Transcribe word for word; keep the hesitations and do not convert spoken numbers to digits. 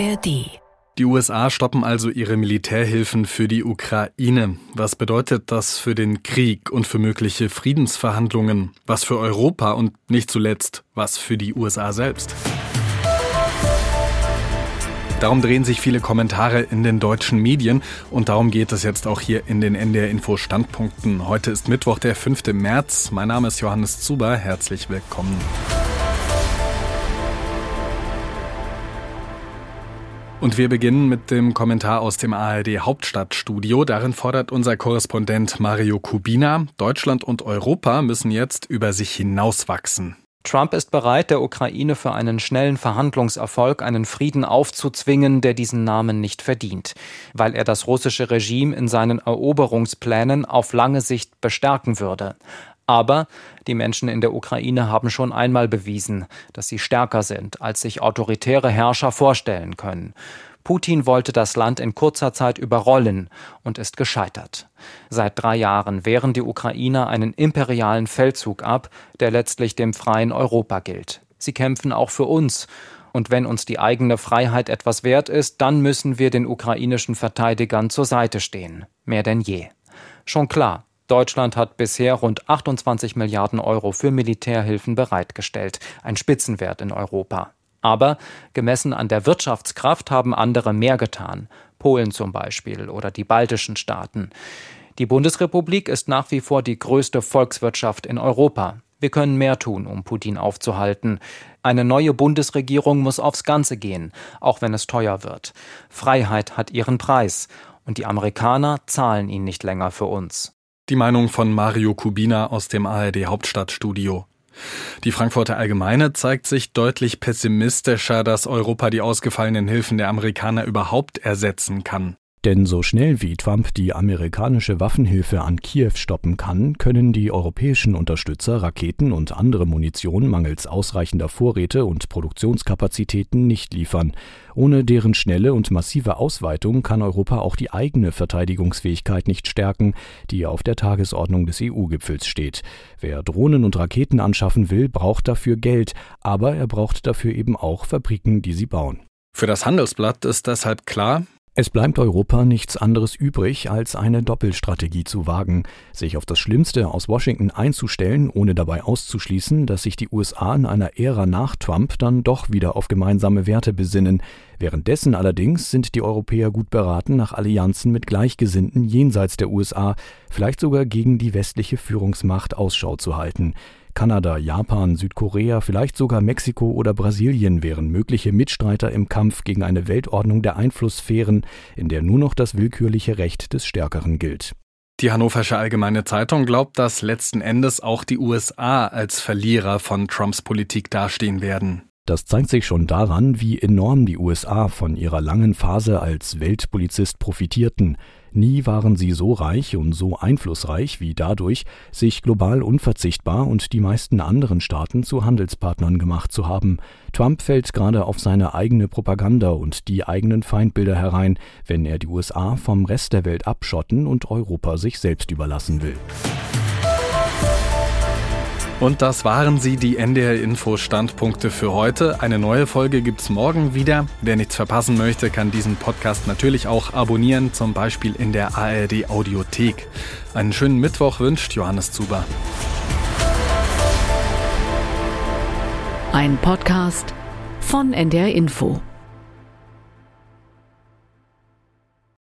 A R D. Die U S A stoppen also ihre Militärhilfen für die Ukraine. Was bedeutet das für den Krieg und für mögliche Friedensverhandlungen? Was für Europa und nicht zuletzt, was für die U S A selbst? Darum drehen sich viele Kommentare in den deutschen Medien und darum geht es jetzt auch hier in den N D R Info Standpunkten. Heute ist Mittwoch, der fünfte März. Mein Name ist Johannes Zuber. Herzlich willkommen. Und wir beginnen mit dem Kommentar aus dem A R D Hauptstadtstudio. Darin fordert unser Korrespondent Mario Kubina, Deutschland und Europa müssen jetzt über sich hinauswachsen. Trump ist bereit, der Ukraine für einen schnellen Verhandlungserfolg einen Frieden aufzuzwingen, der diesen Namen nicht verdient, weil er das russische Regime in seinen Eroberungsplänen auf lange Sicht bestärken würde. Aber die Menschen in der Ukraine haben schon einmal bewiesen, dass sie stärker sind, als sich autoritäre Herrscher vorstellen können. Putin wollte das Land in kurzer Zeit überrollen und ist gescheitert. Seit drei Jahren wehren die Ukrainer einen imperialen Feldzug ab, der letztlich dem freien Europa gilt. Sie kämpfen auch für uns. Und wenn uns die eigene Freiheit etwas wert ist, dann müssen wir den ukrainischen Verteidigern zur Seite stehen. Mehr denn je. Schon klar. Deutschland hat bisher rund achtundzwanzig Milliarden Euro für Militärhilfen bereitgestellt, ein Spitzenwert in Europa. Aber gemessen an der Wirtschaftskraft haben andere mehr getan, Polen zum Beispiel oder die baltischen Staaten. Die Bundesrepublik ist nach wie vor die größte Volkswirtschaft in Europa. Wir können mehr tun, um Putin aufzuhalten. Eine neue Bundesregierung muss aufs Ganze gehen, auch wenn es teuer wird. Freiheit hat ihren Preis und die Amerikaner zahlen ihn nicht länger für uns. Die Meinung von Mario Kubina aus dem A R D Hauptstadtstudio. Die Frankfurter Allgemeine zeigt sich deutlich pessimistischer, dass Europa die ausgefallenen Hilfen der Amerikaner überhaupt ersetzen kann. Denn so schnell wie Trump die amerikanische Waffenhilfe an Kiew stoppen kann, können die europäischen Unterstützer Raketen und andere Munition mangels ausreichender Vorräte und Produktionskapazitäten nicht liefern. Ohne deren schnelle und massive Ausweitung kann Europa auch die eigene Verteidigungsfähigkeit nicht stärken, die auf der Tagesordnung des E U-Gipfels steht. Wer Drohnen und Raketen anschaffen will, braucht dafür Geld, aber er braucht dafür eben auch Fabriken, die sie bauen. Für das Handelsblatt ist deshalb klar: Es bleibt Europa nichts anderes übrig, als eine Doppelstrategie zu wagen, sich auf das Schlimmste aus Washington einzustellen, ohne dabei auszuschließen, dass sich die U S A in einer Ära nach Trump dann doch wieder auf gemeinsame Werte besinnen. Währenddessen allerdings sind die Europäer gut beraten, nach Allianzen mit Gleichgesinnten jenseits der U S A, vielleicht sogar gegen die westliche Führungsmacht Ausschau zu halten. Kanada, Japan, Südkorea, vielleicht sogar Mexiko oder Brasilien wären mögliche Mitstreiter im Kampf gegen eine Weltordnung der Einflusssphären, in der nur noch das willkürliche Recht des Stärkeren gilt. Die Hannoversche Allgemeine Zeitung glaubt, dass letzten Endes auch die U S A als Verlierer von Trumps Politik dastehen werden. Das zeigt sich schon daran, wie enorm die U S A von ihrer langen Phase als Weltpolizist profitierten. Nie waren sie so reich und so einflussreich wie dadurch, sich global unverzichtbar und die meisten anderen Staaten zu Handelspartnern gemacht zu haben. Trump fällt gerade auf seine eigene Propaganda und die eigenen Feindbilder herein, wenn er die U S A vom Rest der Welt abschotten und Europa sich selbst überlassen will. Und das waren sie, die N D R-Info-Standpunkte für heute. Eine neue Folge gibt's morgen wieder. Wer nichts verpassen möchte, kann diesen Podcast natürlich auch abonnieren, zum Beispiel in der A R D-Audiothek. Einen schönen Mittwoch wünscht Johannes Zuber. Ein Podcast von N D R Info.